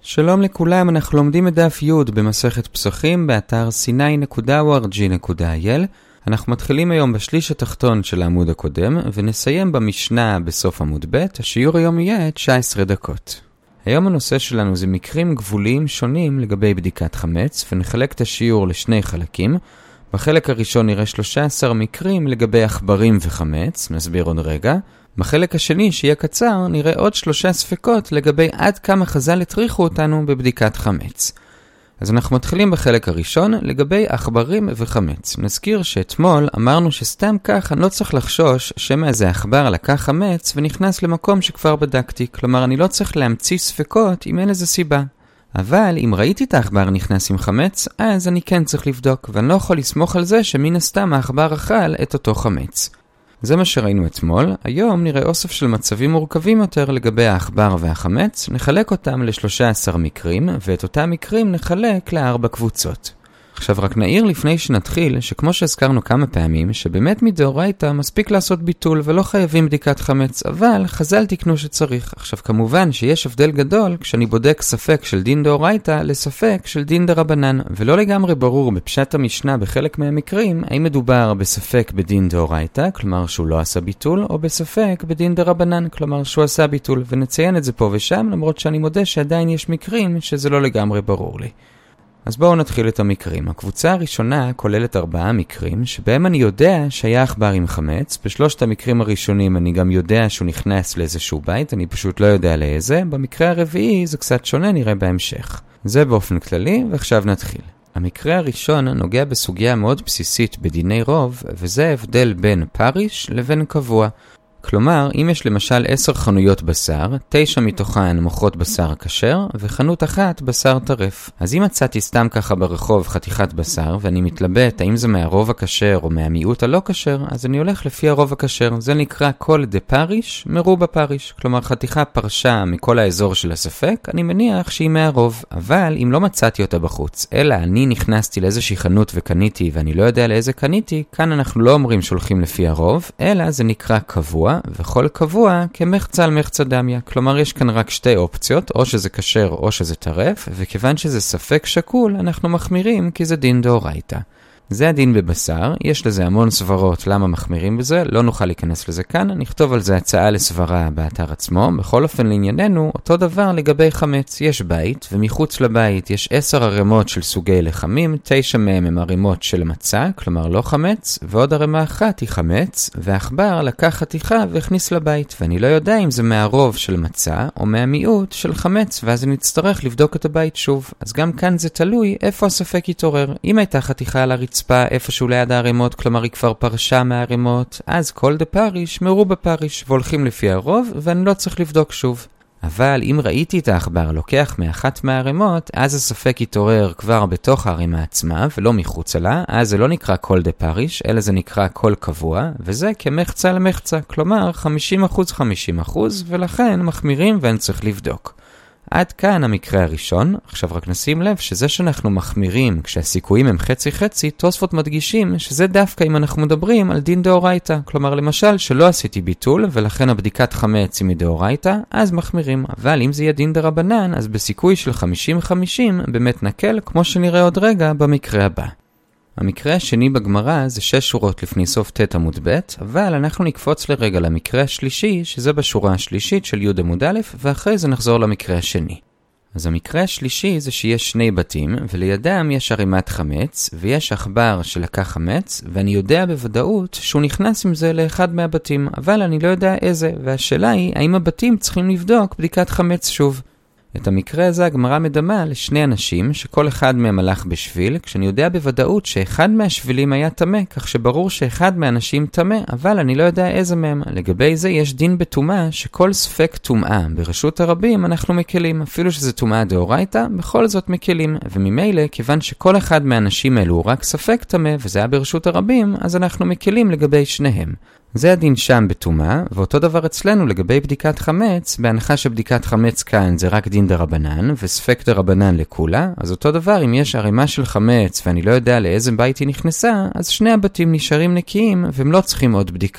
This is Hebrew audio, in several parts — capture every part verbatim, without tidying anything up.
שלום לכולם, אנחנו לומדים את דף י' במסכת פסחים באתר סיני נקודה או אר ג'י נקודה איי אל. אנחנו מתחילים היום בשליש התחתון של העמוד הקודם ונסיים במשנה בסוף עמוד ב'. השיעור היום יהיה תשע עשרה דקות. היום הנושא שלנו זה מקרים גבוליים שונים לגבי בדיקת חמץ, ונחלק את השיעור לשני חלקים. בחלק הראשון נראה שלושה עשר מקרים לגבי עכברים וחמץ, נסביר עוד רגע. בחלק השני, שיהיה קצר, נראה עוד שלושה ספקות לגבי עד כמה חז"ל הטריחו אותנו בבדיקת חמץ. אז אנחנו מתחילים בחלק הראשון לגבי עכברים וחמץ. נזכיר שאתמול אמרנו שסתם כך אני לא צריך לחשוש שמא איזה עכבר לקח חמץ ונכנס למקום שכבר בדקתי. כלומר, אני לא צריך להמציא ספקות אם אין איזה סיבה. אבל אם ראיתי את העכבר נכנס עם חמץ, אז אני כן צריך לבדוק, ואני לא יכול לסמוך על זה שמן הסתם העכבר אכל את אותו חמץ. זה מה שראינו אתמול. היום נראה אוסף של מצבים מורכבים יותר לגבי העכבר והחמץ. נחלק אותם ל-שלושה עשר מקרים, ואת אותם מקרים נחלק לארבע קבוצות. עכשיו רק נעיר לפני שנתחיל, שכמו שהזכרנו כמה פעמים, שבאמת מדאורייתא מספיק לעשות ביטול ולא חייבים בדיקת חמץ, אבל חז"ל תקנו שצריך. עכשיו כמובן שיש הבדל גדול כשאני בודק ספק של דין דאורייתא לספק של דין דרבנן, ולא לגמרי ברור בפשט המשנה בחלק מהמקרים, האם מדובר בספק בדין דאורייתא, כלומר שהוא לא עשה ביטול, או בספק בדין דרבנן, כלומר שהוא עשה ביטול, ונציין את זה פה ושם, למרות שאני מודה שעדיין יש מקרים שזה לא לגמרי ברור לי. אז בואו נתחיל את המקרים. הקבוצה הראשונה כוללת ארבעה מקרים, שבהם אני יודע שהיה עכבר עם חמץ. בשלושת המקרים הראשונים אני גם יודע שהוא נכנס לאיזשהו בית, אני פשוט לא יודע לאיזה. במקרה הרביעי זה קצת שונה, נראה בהמשך. זה באופן כללי, ועכשיו נתחיל. המקרה הראשון נוגע בסוגיה מאוד בסיסית בדיני רוב, וזה ההבדל בין פריש לבין קבוע. כלומר, אם יש למשל עשר חנויות בשר, תשע מתוכן מוכרות בשר כשר, וחנות אחת בשר טרף. אז אם מצאתי סתם ככה ברחוב חתיכת בשר, ואני מתלבט האם זה מהרוב הכשר או מהמיעוט הלא כשר, אז אני הולך לפי הרוב הכשר. זה נקרא כל דה פריש, מרובה פריש. כלומר, חתיכה פרשה מכל האזור של הספק, אני מניח שהיא מהרוב. אבל אם לא מצאתי אותה בחוץ, אלא אני נכנסתי לאיזושהי חנות וקניתי, ואני לא יודע לאיזה קניתי, כאן אנחנו לא אומרים שהולכים לפי הרוב, אלא זה נקרא קבוע. וכל קבוע כמחצה על מחצה דמיה. כלומר, יש כאן רק שתי אופציות, או שזה כשר או שזה טרף, וכיוון שזה ספק שקול, אנחנו מחמירים כי זה דין דאורייתא. זה הדין בבשר, יש לזה המון סברות למה מחמירים בזה, לא נוכל להיכנס לזה כאן, נכתוב על זה הצעה לסברה באתר עצמו. בכל אופן לענייננו, אותו דבר לגבי חמץ. יש בית, ומחוץ לבית יש עשר ערימות של סוגי לחמים, תשע מהם הם ערימות של מצה, כלומר לא חמץ, ועוד ערימה אחת היא חמץ, והעכבר לקח חתיכה והכניס לבית, ואני לא יודע אם זה מהרוב של מצה, או מהמיעוט של חמץ, ואז אני אצטרך לבדוק את הבית שוב. אז גם כאן זה תלוי איפה הספק יתעורר. אם הייתה חתיכה על הרצפה, איפשהו ליד הערימות, כלומר היא כבר פרשה מהערימות, אז כל דה פריש מרובה פריש, והולכים לפי הרוב, ואני לא צריך לבדוק שוב. אבל אם ראיתי את העכבר לוקח מאחת מהערימות, אז הספק יתעורר כבר בתוך הערימה עצמה, ולא מחוץ לה, אז זה לא נקרא כל דה פריש, אלא זה נקרא כל קבוע, וזה כמחצה למחצה, כלומר חמישים אחוז חמישים אחוז, ולכן מחמירים ואני צריך לבדוק. עד כאן המקרה הראשון. עכשיו רק נשים לב שזה שאנחנו מחמירים כשהסיכויים הם חצי חצי, תוספות מדגישים שזה דווקא אם אנחנו מדברים על דין דאורייתא. כלומר למשל שלא עשיתי ביטול ולכן הבדיקת חמץ היא מדאורייתא, אז מחמירים. אבל אם זה יהיה דין דרבנן, אז בסיכוי של חמישים חמישים באמת נקל, כמו שנראה עוד רגע במקרה הבא. המקרה השני בגמרא זה שש שורות לפני סוף ת' עמוד ב', אבל אנחנו נקפוץ לרגע למקרה השלישי, שזה בשורה השלישית של י' עמוד א', ואחרי זה נחזור למקרה השני. אז המקרה השלישי זה שיש שני בתים, ולידם יש ערימת חמץ, ויש עכבר שלקח חמץ, ואני יודע בוודאות שהוא נכנס עם זה לאחד מהבתים, אבל אני לא יודע איזה, והשאלה היא האם הבתים צריכים לבדוק בדיקת חמץ שוב. את המקרה הזה הגמרא מדמה לשני אנשים שכל אחד מהם הלך בשביל, כשאני יודע בוודאות שאחד מהשבילים היה טמא, כך שברור שאחד מהאנשים טמא, אבל אני לא יודע איזה מהם. לגבי זה יש דין בטומאה שכל ספק טומאה. ברשות הרבים אנחנו מקלים, אפילו שזה טומאה דאורייתא, בכל זאת מקלים. וממילא, כיוון שכל אחד מהאנשים האלו הוא רק ספק טמא, וזה היה ברשות הרבים, אז אנחנו מקלים לגבי שניהם. זה הדין שם בטומאה, ואותו דבר אצלנו לגבי בדיקת חמץ, בהנחה שבדיקת חמץ כאן זה רק דין דרבנן, וספק דרבנן לכולה, אז אותו דבר אם יש ערימה של חמץ ואני לא יודע לאיזה בית היא נכנסה, אז שני הבתים נשארים נקיים והם לא צריכים עוד בדיקה.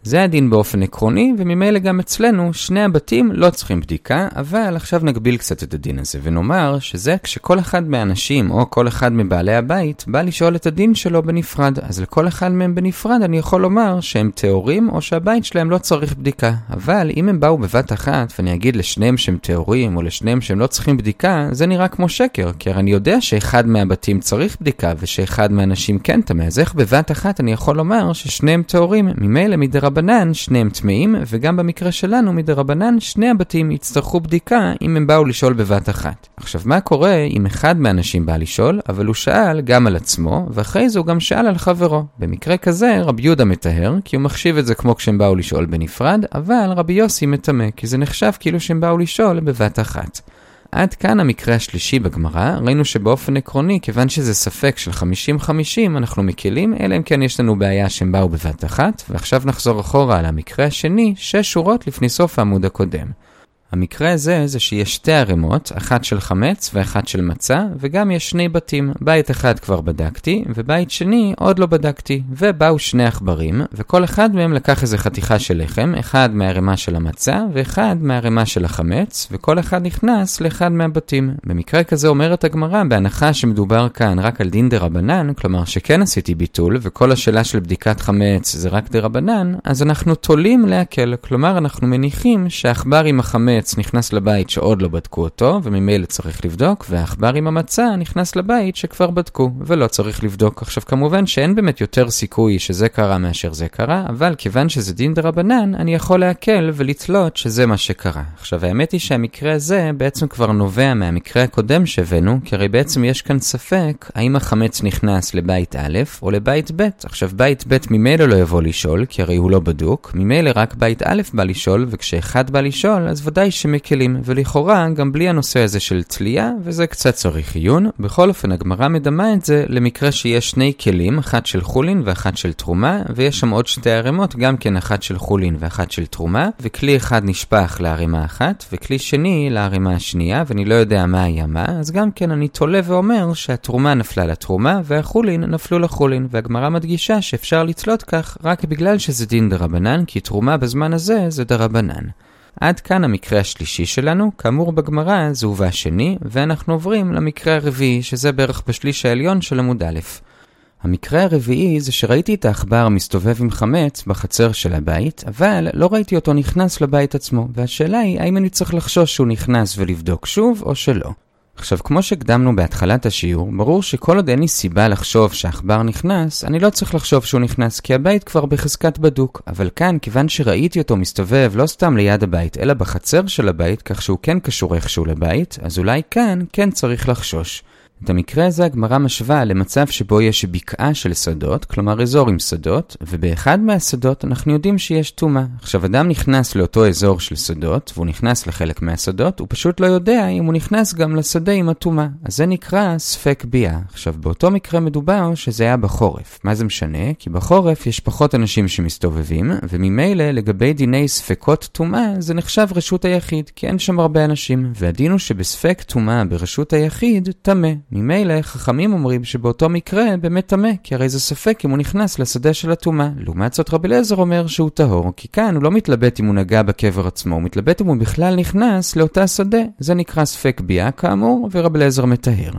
זה הדין באופן עקרוני, וממילא גם אצלנו שני הבתים לא צריכים בדיקה, אבל עכשיו נגביל קצת את הדין הזה, ונאמר שזה כשכל אחד מהאנשים או כל אחד מבעלי הבית בא לשאול את הדין שלו בנפרד, אז לכל אחד מהם בנפרד אני יכול לומר שהם תיאורים או שהבית שלהם לא צריך בדיקה. אבל אם הם באו בבת אחת ואני אגיד לשניהם שהם תיאורים או לשניהם שהם לא צריכים בדיקה, זה נראה כמו שקר, כי אני יודע שאחד מהבתים צריך בדיקה ושאחד מהאנשים כן טמא. אז איך בבת אחת אני יכול לומר ששניהם תיאורים? ממילא מדרבנן שניהם טמאים, וגם במקרה שלנו מדרבנן שני הבתים יצטרכו בדיקה אם הם באו לשאול בבת אחת. עכשיו מה קורה אם אחד מהאנשים בא לשאול, אבל הוא שאל גם על עצמו, ואחרי זה הוא גם שאל על חברו? במקרה כזה רבי יהודה מטהר, כי הוא מחשיב את זה כמו כשהם באו לשאול בנפרד, אבל רבי יוסי מטמא, כי זה נחשב כאילו שהם באו לשאול בבת אחת. עד כאן המקרה השלישי בגמרא. ראינו שבאופן עקרוני, כיוון שזה ספק של חמישים חמישים, אנחנו מקלים, אלא אם כן יש לנו בעיה שהם באו בבת אחת, ועכשיו נחזור אחורה על המקרה השני, שש שורות לפני סוף העמוד הקודם. המקרה הזה זה שיש שתי ערימות, אחת של חמץ ואחת של מצה, וגם יש שני בתים. בית אחד כבר בדקתי, ובית שני עוד לא בדקתי. ובאו שני עכברים, וכל אחד מהם לקח איזה חתיכה של לחם, אחד מהערימה של המצה, ואחד מהערימה של החמץ, וכל אחד נכנס לאחד מהבתים. במקרה כזה אומרת הגמרא, בהנחה שמדובר כאן רק על דין דרבנן, כלומר שכן עשיתי ביטול, וכל השאלה של בדיקת חמץ זה רק דרבנן, אז אנחנו תולים להקל. כלומר, אנחנו מניחים שהעכבר עם החמץ נכנס לבית שעוד לא בדקו אותו, וממילא צריך לבדוק, והעכבר עם המצה נכנס לבית שכבר בדקו, ולא צריך לבדוק. עכשיו כמובן שאין באמת יותר סיכוי שזה קרה מאשר זה קרה, אבל כיוון שזה דין דרבנן, אני יכול להקל ולתלות שזה מה שקרה. עכשיו האמת היא שהמקרה הזה בעצם כבר נובע מהמקרה הקודם שהבאנו, כי הרי בעצם יש כאן ספק האם החמץ נכנס לבית א' או לבית ב'. עכשיו בית ב' ממילא לא יבוא לשאול, כי הרי הוא לא בדוק, ממילא רק בית א' בא לשאול, וכשאחד בא לשאול, אז ודאי שמקלים, ולכאורה גם בלי הנושא הזה של תלייה, וזה קצת צריך עיון. בכל אופן הגמרא מדמה את זה למקרה שיש שני כלים, אחת של חולין ואחת של תרומה, ויש שם עוד שתי ערימות, גם כן אחת של חולין ואחת של תרומה, וכלי אחד נשפך לערימה אחת, וכלי שני לערימה השנייה, ואני לא יודע מה היה מה, אז גם כן אני תולה ואומר שהתרומה נפלה לתרומה, והחולין נפלו לחולין, והגמרא מדגישה שאפשר לתלות כך רק בגלל שזה דין דרבנן, כי תרומה בזמן הזה זה דרבנן. עד כאן המקרה השלישי שלנו, כאמור בגמרא זה הובא שני, ואנחנו עוברים למקרה הרביעי, שזה בערך בשליש העליון של עמוד א'. המקרה הרביעי זה שראיתי את העכבר מסתובב עם חמץ בחצר של הבית, אבל לא ראיתי אותו נכנס לבית עצמו, והשאלה היא האם אני צריך לחשוש שהוא נכנס ולבדוק שוב או שלא. עכשיו, כמו שקדמנו בהתחלת השיעור, ברור שכל עוד אין לי סיבה לחשוב שהעכבר נכנס, אני לא צריך לחשוב שהוא נכנס, כי הבית כבר בחזקת בדוק. אבל כאן, כיוון שראיתי אותו מסתובב לא סתם ליד הבית, אלא בחצר של הבית, כך שהוא כן קשור איכשהו לבית, אז אולי כאן כן צריך לחשוש. את המקרה הזה הגמרא משווה למצב שבו יש בקעה של שדות, כלומר אזור עם שדות, ובאחד מהשדות אנחנו יודעים שיש טומאה. עכשיו אדם נכנס לאותו אזור של שדות, והוא נכנס לחלק מהשדות, הוא פשוט לא יודע אם הוא נכנס גם לשדה עם הטומאה. אז זה נקרא ספק ביאה. עכשיו באותו מקרה מדובר שזה היה בחורף. מה זה משנה? כי בחורף יש פחות אנשים שמסתובבים, וממילא לגבי דיני ספקות טומאה זה נחשב רשות היחיד, כי אין שם הרבה אנשים. והדין הוא שבספק טומאה ברשות היחיד טמא. ממילא חכמים אומרים שבאותו מקרה באמת טמא, כי הרי זה ספק אם הוא נכנס לשדה של הטומאה. לעומת זאת רבי אליעזר אומר שהוא טהור, כי כאן הוא לא מתלבט אם הוא נגע בקבר עצמו, הוא מתלבט אם הוא בכלל נכנס לאותה שדה. זה נקרא ספק ביאה כאמור, ורבי אליעזר מטהר.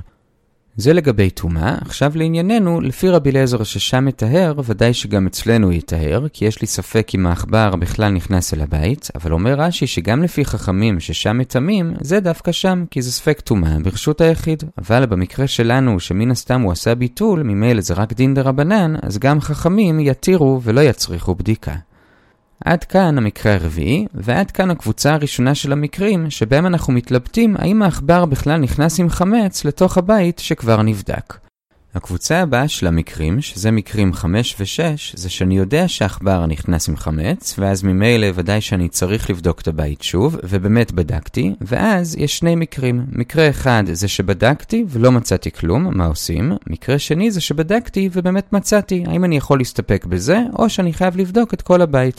זה לגבי טומאה. עכשיו לענייננו, לפי רבי אליעזר ששם מטהר, ודאי שגם אצלנו יטהר, כי יש לי ספק אם העכבר בכלל נכנס אל הבית, אבל אומר רש"י שגם לפי חכמים ששם מטמאים, זה דווקא שם, כי זה ספק טומאה ברשות היחיד. אבל במקרה שלנו, שמן הסתם הוא עשה ביטול, ממילא זה רק דין דרבנן, אז גם חכמים יתירו ולא יצריכו בדיקה. עד כאן המקרה הרביעי, ועד כאן הקבוצה הראשונה של המקרים, שבהם אנחנו מתלבטים האם העכבר בכלל נכנס עם חמץ לתוך הבית שכבר נבדק. הקבוצה הבאה של המקרים, שזה מקרים חמש ושש, זה שאני יודע שהעכבר נכנס עם חמץ, ואז ממילא ודאי שאני צריך לבדוק את הבית שוב, ובאמת בדקתי, ואז יש שני מקרים. מקרה אחד זה שבדקתי ולא מצאתי כלום, מה עושים? מקרה שני זה שבדקתי ובאמת מצאתי, האם אני יכול להסתפק בזה, או שאני חייב לבדוק את כל הבית.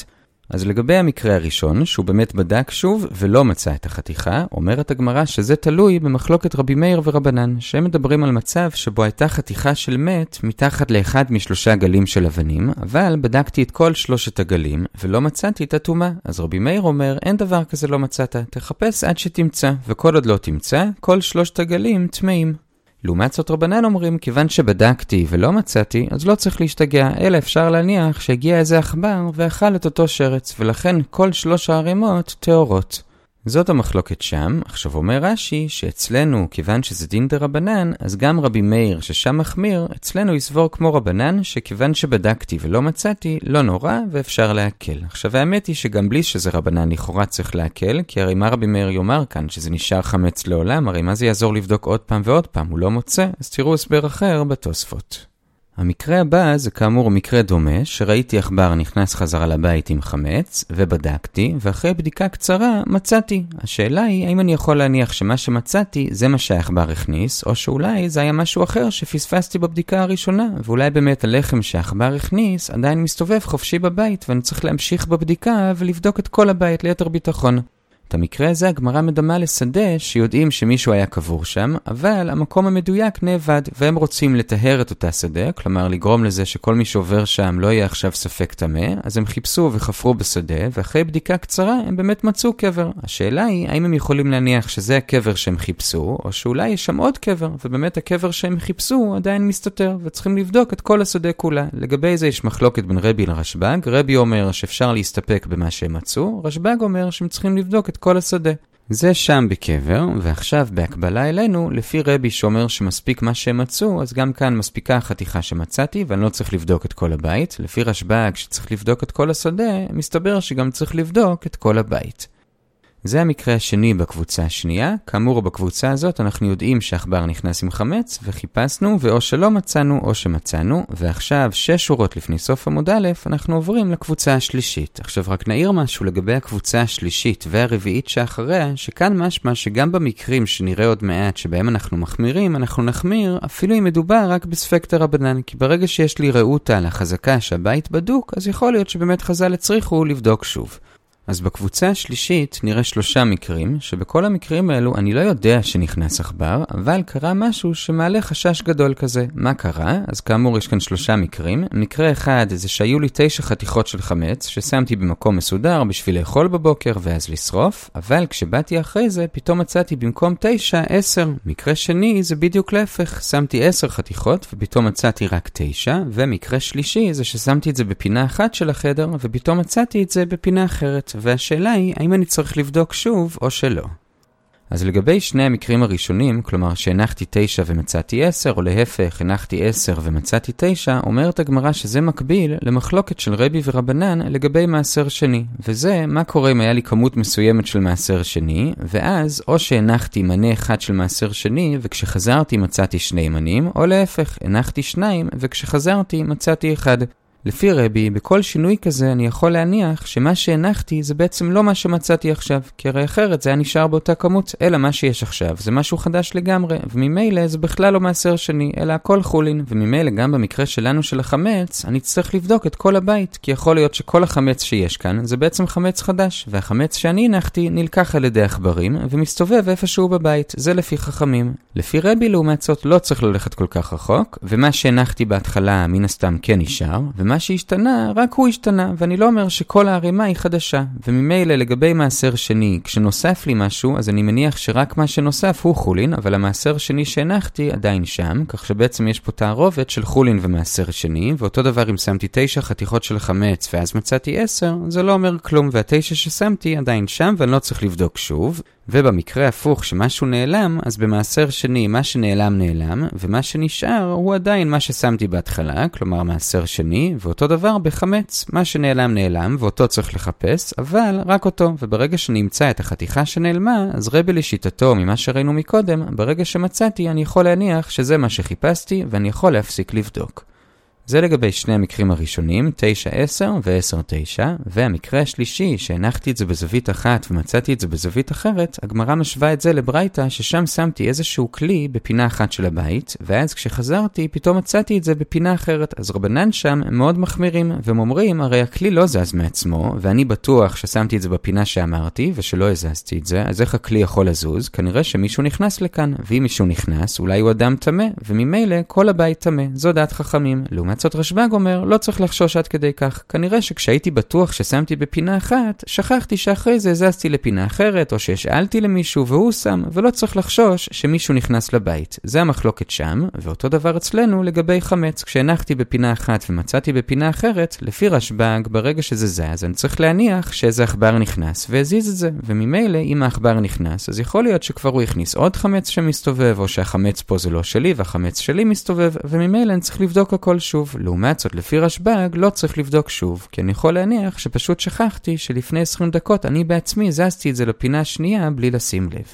אז לגבי המקרה הראשון, שהוא באמת בדק שוב ולא מצא את החתיכה, אומרת הגמרא שזה תלוי במחלוקת רבי מאיר ורבנן, שהם מדברים על מצב שבו הייתה חתיכה של מת מתחת לאחד משלושה גלים של אבנים, אבל בדקתי את כל שלושת הגלים ולא מצאתי את הטומאה. אז רבי מאיר אומר, אין דבר כזה לא מצאת, תחפש עד שתמצא, וכל עוד לא תמצא, כל שלושת הגלים טמאים. לעומת זאת רבנן אומרים, כיוון שבדקתי ולא מצאתי, אז לא צריך להשתגע, אלא אפשר להניח שהגיע איזה עכבר ואכל את אותו שרץ, ולכן כל שלוש הערימות טהורות. זאת המחלוקת שם. עכשיו אומר רש"י שאצלנו, כיוון שזה דין דרבנן, אז גם רבי מאיר ששם מחמיר, אצלנו יסבור כמו רבנן, שכיוון שבדקתי ולא מצאתי, לא נורא ואפשר להקל. עכשיו האמת היא שגם בלי שזה רבנן לכאורה צריך להקל, כי הרי מה רבי מאיר יאמר כאן, שזה נשאר חמץ לעולם, הרי מה זה יעזור לבדוק עוד פעם ועוד פעם, הוא לא מוצא, אז תראו הסבר אחר בתוספות. המקרה הבא זה כאמור מקרה דומה, שראיתי עכבר נכנס חזרה לבית עם חמץ, ובדקתי, ואחרי בדיקה קצרה מצאתי. השאלה היא, האם אני יכול להניח שמה שמצאתי זה מה שהעכבר הכניס, או שאולי זה היה משהו אחר שפספסתי בבדיקה הראשונה, ואולי באמת הלחם שהעכבר הכניס עדיין מסתובב חופשי בבית, ואני צריך להמשיך בבדיקה ולבדוק את כל הבית ליתר ביטחון. את המקרה הזה הגמרא מדמה לשדה שיודעים שמישהו היה קבור שם, אבל המקום המדויק נאבד, והם רוצים לטהר את אותה שדה, כלומר לגרום לזה שכל מי שעובר שם לא יהיה עכשיו ספק טמא, אז הם חיפשו וחפרו בשדה, ואחרי בדיקה קצרה הם באמת מצאו קבר. השאלה היא, האם הם יכולים להניח שזה הקבר שהם חיפשו, או שאולי יש שם עוד קבר, ובאמת הקבר שהם חיפשו עדיין מסתתר, וצריכים לבדוק את כל השדה כולה. לגבי זה יש מחלוקת בין רבי לרשב"ג. רבי אומר שאפשר להסתפק במה שהם מצאו, רשב"ג אומר שהם צריכים לבדוק את כל השדה. זה שם בקבר, ועכשיו בהקבלה אלינו, לפי רבי שאומר שמספיק מה שהם מצאו, אז גם כאן מספיקה החתיכה שמצאתי, ואני לא צריך לבדוק את כל הבית. לפי רשב"ג שצריך לבדוק את כל השדה, מסתבר שגם צריך לבדוק את כל הבית. זה המקרה השני בקבוצה השנייה. כאמור בקבוצה הזאת אנחנו יודעים שהעכבר נכנס עם חמץ, וחיפשנו, ואו שלא מצאנו או שמצאנו, ועכשיו שש שורות לפני סוף עמוד א', אנחנו עוברים לקבוצה השלישית. עכשיו רק נעיר משהו לגבי הקבוצה השלישית והרביעית שאחריה, שכאן משמע שגם במקרים שנראה עוד מעט שבהם אנחנו מחמירים, אנחנו נחמיר אפילו אם מדובר רק בספק דרבנן, כי ברגע שיש לי ראותה על החזקה שהבית בדוק, אז יכול להיות שבאמת חז"ל הצריכו לבדוק שוב. אז בקבוצה השלישית נראה שלושה מקרים, שבכל המקרים האלו אני לא יודע שנכנס עכבר, אבל קרה משהו שמעלה חשש גדול כזה. מה קרה? אז כאמור יש כאן שלושה מקרים. מקרה אחד זה שהיו לי תשע חתיכות של חמץ, ששמתי במקום מסודר בשביל לאכול בבוקר ואז לשרוף, אבל כשבאתי אחרי זה פתאום מצאתי במקום תשע, עשר. מקרה שני זה בדיוק להפך, שמתי עשר חתיכות ופתאום מצאתי רק תשע, ומקרה שלישי זה ששמתי את זה בפינה אחת של החדר ופתאום מצאתי את זה בפינה אחרת. והשאלה היא, האם אני צריך לבדוק שוב או שלא? אז לגבי שני המקרים הראשונים, כלומר שהנחתי תשע ומצאתי עשר, או להפך, הנחתי עשר ומצאתי תשע, אומרת הגמרא שזה מקביל למחלוקת של רבי ורבנן לגבי מעשר שני. וזה, מה קורה אם היה לי כמות מסוימת של מעשר שני, ואז או שהנחתי מנה אחד של מעשר שני, וכשחזרתי מצאתי שני מנים, או להפך, הנחתי שניים, וכשחזרתי מצאתי אחד. לפי רבי, בכל שינוי כזה אני יכול להניח שמה שהנחתי זה בעצם לא מה שמצאתי עכשיו, כי הרי אחרת זה היה נשאר באותה כמות, אלא מה שיש עכשיו זה משהו חדש לגמרי, וממילא זה בכלל לא מעשר שני, אלא הכל חולין, וממילא גם במקרה שלנו של החמץ, אני צריך לבדוק את כל הבית, כי יכול להיות שכל החמץ שיש כאן זה בעצם חמץ חדש, והחמץ שאני הנחתי נלקח על ידי עכברים, ומסתובב איפשהו בבית, זה לפי חכמים. לפי רבי לעומת זאת לא צריך ללכת כל כך רחוק, ומה שהנחתי בהתחלה מן הסתם כן נשאר, מה שהשתנה, רק הוא השתנה, ואני לא אומר שכל הערימה היא חדשה. וממילא לגבי מעשר שני, כשנוסף לי משהו, אז אני מניח שרק מה שנוסף הוא חולין, אבל המעשר שני שהנחתי עדיין שם, כך שבעצם יש פה תערובת של חולין ומעשר שני, ואותו דבר אם שמתי תשע חתיכות של חמץ ואז מצאתי עשר, זה לא אומר כלום, והתשע ששמתי עדיין שם ואני לא צריך לבדוק שוב. ובמקרה הפוך שמשהו נעלם, אז במעשר שני מה שנעלם נעלם, ומה שנשאר הוא עדיין מה ששמתי בהתחלה, כלומר מעשר שני, ואותו דבר בחמץ, מה שנעלם נעלם, ואותו צריך לחפש, אבל רק אותו, וברגע שנמצא את החתיכה שנעלמה, אז רבי לשיטתו ממה שראינו מקודם, ברגע שמצאתי אני יכול להניח שזה מה שחיפשתי, ואני יכול להפסיק לבדוק. זה לגבי שני המקרים הראשונים, תשע עשר ו-עשר תשע, והמקרה השלישי, שהנחתי את זה בזווית אחת ומצאתי את זה בזווית אחרת, הגמרא משווה את זה לברייתא, ששם שמתי איזשהו כלי בפינה אחת של הבית, ואז כשחזרתי, פתאום מצאתי את זה בפינה אחרת. אז רבנן שם הם מאוד מחמירים, והם אומרים, הרי הכלי לא זז מעצמו, ואני בטוח ששמתי את זה בפינה שאמרתי, ושלא הזזתי את זה, אז איך הכלי יכול לזוז? כנראה שמישהו נכנס לכאן, ואם מישהו נכנס, אולי הוא אדם טמא, וממילא כל הבית טמא. זו דעת חכמים. לעומת זאת רשב"ג אומר, לא צריך לחשוש עד כדי כך. כנראה שכשהייתי בטוח ששמתי בפינה אחת, שכחתי שאחרי זה הזזתי לפינה אחרת, או שהשאלתי למישהו והוא שם, ולא צריך לחשוש שמישהו נכנס לבית. זה המחלוקת שם, ואותו דבר אצלנו לגבי חמץ. כשהנחתי בפינה אחת ומצאתי בפינה אחרת, לפי רשב"ג, ברגע שזה זז, אני צריך להניח שאיזה עכבר נכנס והזיז את זה. וממילא, אם העכבר נכנס, אז יכול להיות שכבר הוא הכניס עוד חמץ שמסתובב, או שהחמץ פה זה לא שלי והחמץ שלי מסתובב, וממילא אני צריך לבדוק הכל שוב. לעומת זאת, לפי רשב"ג, לא צריך לבדוק שוב, כי אני יכול להניח שפשוט שכחתי שלפני עשרים דקות אני בעצמי זזתי את זה לפינה השנייה בלי לשים לב.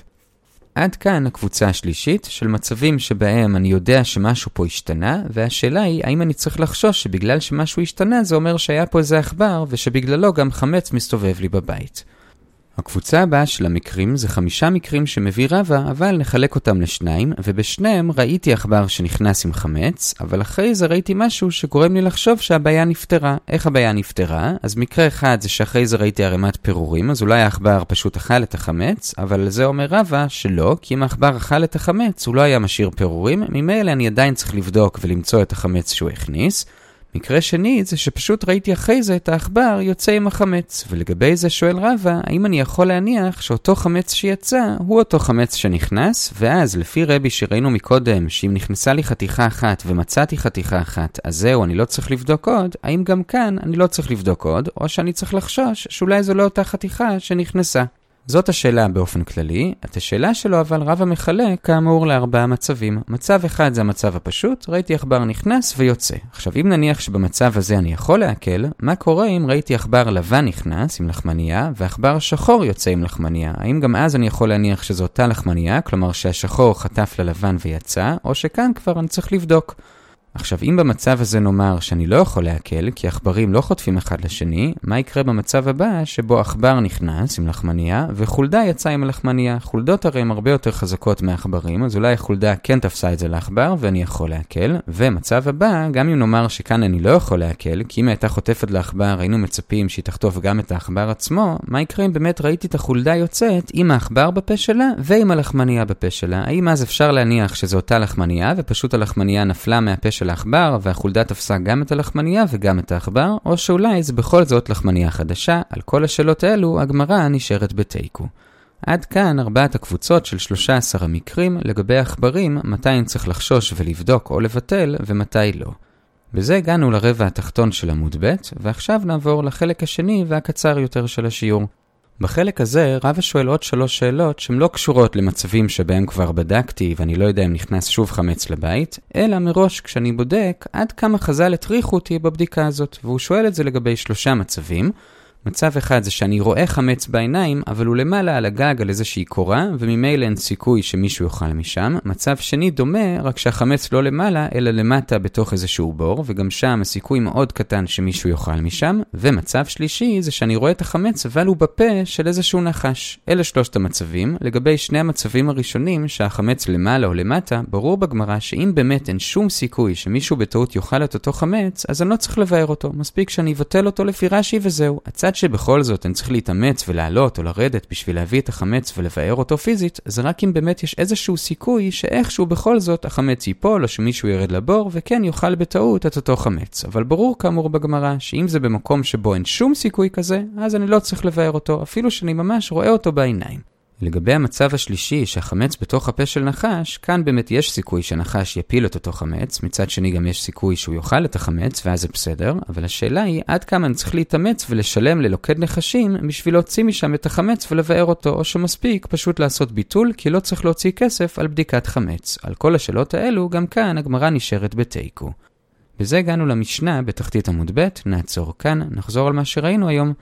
עד כאן הקבוצה השלישית של מצבים שבהם אני יודע שמשהו פה השתנה, והשאלה היא האם אני צריך לחשוש שבגלל שמשהו השתנה זה אומר שהיה פה איזה עכבר ושבגללו גם חמץ מסתובב לי בבית. הקבוצה הבאה של המקרים זה חמישה מקרים שמביא רבא, אבל נחלק אותם לשניים, ובשניהם ראיתי עכבר שנכנס עם חמץ, אבל אחרי זה ראיתי משהו שגורם לי לחשוב שהבעיה נפתרה. איך הבעיה נפתרה? אז מקרה אחד זה שאחרי זה ראיתי ערימת פירורים, אז אולי העכבר פשוט אכל את החמץ, אבל זה אומר רבא שלא, כי אם העכבר אכל את החמץ הוא לא היה משאיר פירורים, ממילא אני עדיין צריך לבדוק ולמצוא את החמץ שהוא הכניס. מקרה שני זה שפשוט ראיתי אחרי זה את העכבר יוצא עם החמץ, ולגבי זה שואל רבא, האם אני יכול להניח שאותו חמץ שיצא הוא אותו חמץ שנכנס, ואז לפי רבי שראינו מקודם, שאם נכנסה לי חתיכה אחת ומצאתי חתיכה אחת, אז זהו, אני לא צריך לבדוק עוד, האם גם כאן אני לא צריך לבדוק עוד, או שאני צריך לחשוש שאולי זו לא אותה חתיכה שנכנסה. זאת השאלה באופן כללי. את השאלה שלו אבל רבא מחלק כאמור לארבעה מצבים. מצב אחד זה המצב הפשוט, ראיתי עכבר נכנס ויוצא. עכשיו אם נניח שבמצב הזה אני יכול להקל, מה קורה אם ראיתי עכבר לבן נכנס עם לחמניה ועכבר שחור יוצא עם לחמניה? האם גם אז אני יכול להניח שזו אותה לחמניה, כלומר שהשחור חטף ללבן ויצא, או שכאן כבר אני צריך לבדוק? עכשיו, אם במצב הזה נאמר שאני לא יכול להקל, כי עכברים לא חוטפים אחד לשני, מה יקרה במצב הבא שבו עכבר נכנס עם לחמניה, וחולדה יצא עם הלחמניה? חולדות הרי הן הרבה יותר חזקות מעכברים, אז אולי החולדה כן תפסה את זה לעכבר, ואני יכול להקל. ומצב הבא, גם אם נאמר שכאן אני לא יכול להקל, כי אם הייתה חוטפת לעכבר, היינו מצפים שהיא תחטוף גם את העכבר עצמו, מה יקרה אם באמת ראיתי את החולדה יוצאת עם העכבר בפה שלה, ועם הלחמניה בפה שלה? האם אז אפשר להניח שזו אותה לחמניה, ופשוט הלחמניה נפלה מהפה של העכבר, והחולדה תפסה גם את הלחמניה וגם את העכבר, או שאולי זה בכל זאת לחמניה חדשה? על כל השאלות האלו, הגמרא נשארת בתיקו. עד כאן ארבעת הקבוצות של שלושה עשר המקרים לגבי העכברים, מתי אני צריך לחשוש ולבדוק או לבטל, ומתי לא. בזה הגענו לרבע התחתון של עמוד ב', ועכשיו נעבור לחלק השני והקצר יותר של השיעור. בחלק הזה רבא שואל עוד שלוש שאלות שהן לא קשורות למצבים שבהם כבר בדקתי ואני לא יודע אם נכנס שוב חמץ לבית, אלא מראש כשאני בודק עד כמה חז"ל הטריחו אותי בבדיקה הזאת, והוא שואל את זה לגבי שלושה מצבים. מצב אחד זה שאני רואה חמץ בעיניים, אבל הוא למעלה על הגג על איזושהי קורה, וממילא אין סיכוי שמישהו יאכל משם. מצב שני דומה, רק שהחמץ לא למעלה, אלא למטה בתוך איזשהו בור, וגם שם הסיכוי מאוד קטן שמישהו יאכל משם. ומצב שלישי זה שאני רואה את החמץ, אבל הוא בפה של איזשהו נחש. אלה שלושת המצבים. לגבי שני המצבים הראשונים, שהחמץ למעלה או למטה, ברור בגמרא שאם באמת אין שום סיכוי שמישהו בטעות יאכל את אותו חמץ, אז אני לא צריך לבאר אותו. מספיק שאני אבטל אותו לפי רש"י וזהו. הצד שבכל זאת אני צריך להתאמץ ולעלות או לרדת בשביל להביא את החמץ ולבאר אותו פיזית, זה רק אם באמת יש איזשהו סיכוי שאיכשהו בכל זאת החמץ ייפול או שמישהו ירד לבור וכן יאכל בטעות את אותו חמץ. אבל ברור כאמור בגמרא שאם זה במקום שבו אין שום סיכוי כזה, אז אני לא צריך לבאר אותו, אפילו שאני ממש רואה אותו בעיניים. לגבי המצב השלישי שהחמץ בתוך הפה של נחש, כאן באמת יש סיכוי שנחש יפיל את אותו חמץ, מצד שני גם יש סיכוי שהוא יאכל את החמץ ואז זה בסדר, אבל השאלה היא עד כמה אני צריך להתאמץ ולשלם ללוקד נחשים בשביל להוציא משם את החמץ ולבאר אותו, או שמספיק פשוט לעשות ביטול כי לא צריך להוציא כסף על בדיקת חמץ. על כל השאלות האלו גם כאן הגמרא נשארת בתיקו. בזה הגענו למשנה בתחתית עמוד ב', נעצור כאן, נחזור על מה שראינו היום.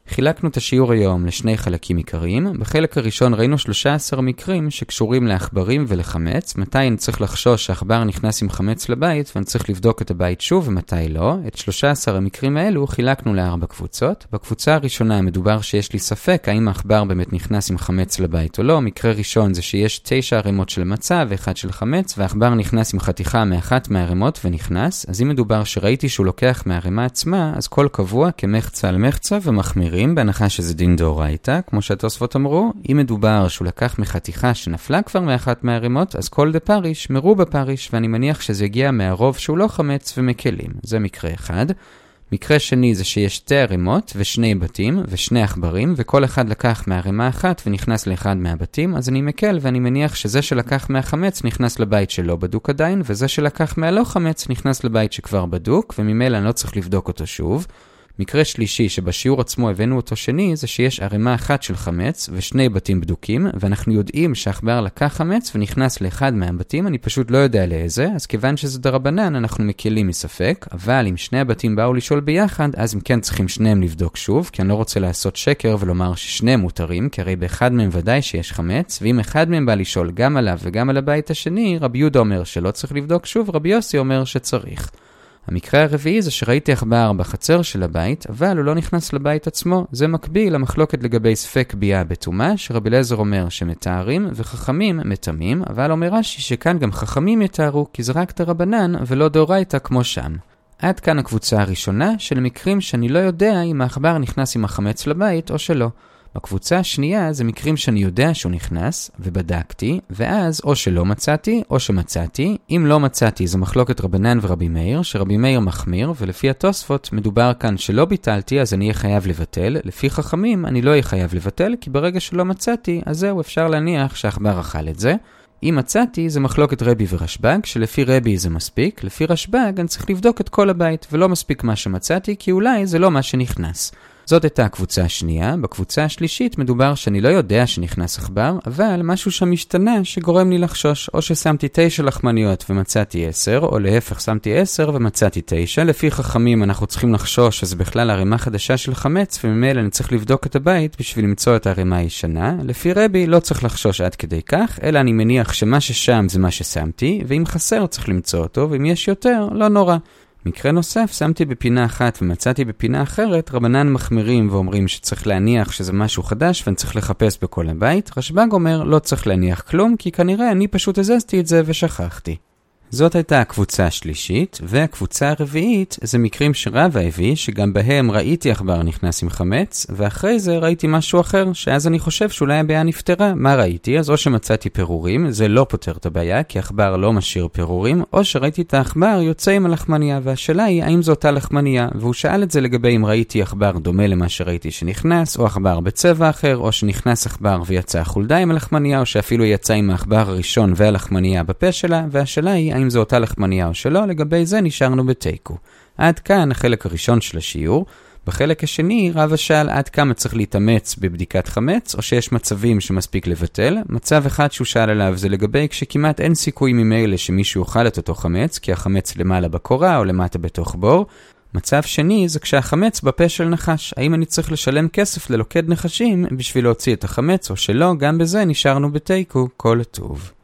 חילקנו את השיעור היום לשני חלקים עיקריים. בחלק הראשון ראינו שלושה עשר מקרים שקשורים לעכברים ולחמץ. מתי אני צריך לחשוש שהעכבר נכנס עם חמץ לבית ואני צריך לבדוק את הבית שוב ומתי לא. את שלושה עשר המקרים האלו חילקנו לארבע קבוצות. בקבוצה הראשונה מדובר שיש לי ספק האם העכבר באמת נכנס עם חמץ לבית או לא. מקרה ראשון זה שיש תשע ערימות של מצה ואחד של חמץ, והעכבר נכנס עם חתיכה מאחת מהערימות ונכנס. אז אם מדובר שראיתי שהוא לוקח מהערימה עצמה, אז כל קבוע כמחצה על מחצה ומחמירים, בהנחה שזה דין דאורייתא, כמו שהתוספות אמרו. אם מדובר שהוא לקח מחתיכה שנפלה כבר מאחת מהערימות, אז כל דפריש מרובה פריש, ואני מניח שזה הגיע מהרוב שהוא לא חמץ ומקלים. זה מקרה אחד. מקרה שני זה שיש שתי ערימות ושני בתים ושני עכברים, וכל אחד לקח מהערימה אחת ונכנס לאחד מהבתים, אז אני מקל ואני מניח שזה שלקח מהחמץ נכנס לבית שלא בדוק עדיין, וזה שלקח מהלא חמץ נכנס לבית שכבר בדוק, וממילא אני לא צריך לבדוק אותו שוב. מקרה שלישי שבשיעור עצמו הבאנו אותו שני, זה שיש ערימה אחת של חמץ ושני בתים בדוקים, ואנחנו יודעים שהעכבר לקח חמץ ונכנס לאחד מהבתים, אני פשוט לא יודע לאיזה, אז כיוון שזה דרבנן אנחנו מקלים מספק, אבל אם שני הבתים באו לשאול ביחד, אז הם כן צריכים שניהם לבדוק שוב, כי אני לא רוצה לעשות שקר ולומר ששניהם מותרים, כי הרי באחד מהם ודאי שיש חמץ, ואם אחד מהם בא לשאול גם עליו וגם על הבית השני, רבי יהודה אומר שלא צריך לבדוק שוב, רבי יוסי אומר שצריך. המקרה הרביעי זה שראיתי עכבר בחצר של הבית, אבל הוא לא נכנס לבית עצמו. זה מקביל למחלוקת לגבי ספק ביאה בטומאה, שרבי אליעזר אומר שמתארים וחכמים מתמים, אבל אומר רש"י שכאן גם חכמים יתארו, כי זה רק דרבנן ולא דאורייתא כמו שם. עד כאן הקבוצה הראשונה של מקרים שאני לא יודע אם העכבר נכנס עם החמץ לבית או שלא. בקבוצה השנייה זה מקרים שאני יודע שהוא נכנס, ובדקתי, ואז או שלא מצאתי, או שמצאתי. אם לא מצאתי, זו מחלוקת רבנן ורבי מאיר, שרבי מאיר מחמיר, ולפי התוספות מדובר כאן שלא ביטלתי, אז אני אהיה חייב לבטל. לפי חכמים, אני לא אהיה חייב לבטל, כי ברגע שלא מצאתי, אז זהו, אפשר להניח שהעכבר אכל את זה. אם מצאתי, זה מחלוקת רבי ורשב"ג, שלפי רבי זה מספיק, לפי רשב"ג אני צריך לבדוק את כל הבית, ולא מספיק מה שמצאתי, כי אולי זה לא מה שנכנס. זאת הייתה הקבוצה השנייה. בקבוצה השלישית מדובר שאני לא יודע שנכנס עכבר, אבל משהו שם משתנה שגורם לי לחשוש. או ששמתי תשע לחמניות ומצאתי עשר, או להפך שמתי עשר ומצאתי תשע. לפי חכמים אנחנו צריכים לחשוש שזה בכלל ערימה חדשה של חמץ, וממילא אני צריך לבדוק את הבית בשביל למצוא את הערימה הישנה. לפי רבי לא צריך לחשוש עד כדי כך, אלא אני מניח שמה ששם זה מה ששמתי, ואם חסר צריך למצוא אותו, ואם יש יותר לא נורא. מקרה נוסף, שמתי בפינה אחת ומצאתי בפינה אחרת, רבנן מחמירים ואומרים שצריך להניח שזה משהו חדש ואני צריך לחפש בכל הבית. רשב"ג אומר לא צריך להניח כלום, כי כנראה אני פשוט הזזתי את זה ושכחתי. זאת הייתה הקבוצה השלישית, והקבוצה הרביעית זה מקרים שרבא הביא, שגם בהם ראיתי עכבר נכנס עם חמץ, ואחרי זה ראיתי משהו אחר, שאז אני חושב שאולי הבעיה נפתרה. מה ראיתי? אז או שמצאתי פירורים, זה לא פותר את הבעיה, כי עכבר לא משאיר פירורים, או שראיתי את העכבר יוצא עם הלחמניה, והשאלה היא האם זו אותה לחמניה, והוא שאל את זה לגבי אם ראיתי עכבר דומה למה שראיתי שנכנס, או עכבר בצבע אחר, או שנכנס עכבר ויצא חולדה עם הלחמניה, או שאפילו יצא עם העכבר הראשון והלחמניה בפה שלה, והשאלה היא האם זו אותה לחמניה או שלא. לגבי זה נשארנו בתיקו. עד כאן החלק הראשון של השיעור. בחלק השני רבא שאל עד כמה צריך להתאמץ בבדיקת חמץ, או שיש מצבים שמספיק לבטל. מצב אחד שהוא שאל עליו זה לגבי כשכמעט אין סיכוי ממילא שמישהו יאכל את אותו חמץ, כי החמץ למעלה בקורה או למטה בתוך בור. מצב שני זה כשהחמץ בפה של נחש. האם אני צריך לשלם כסף ללוקד נחשים בשביל להוציא את החמץ או שלא? גם בזה נשארנו בתיקו. כל טוב.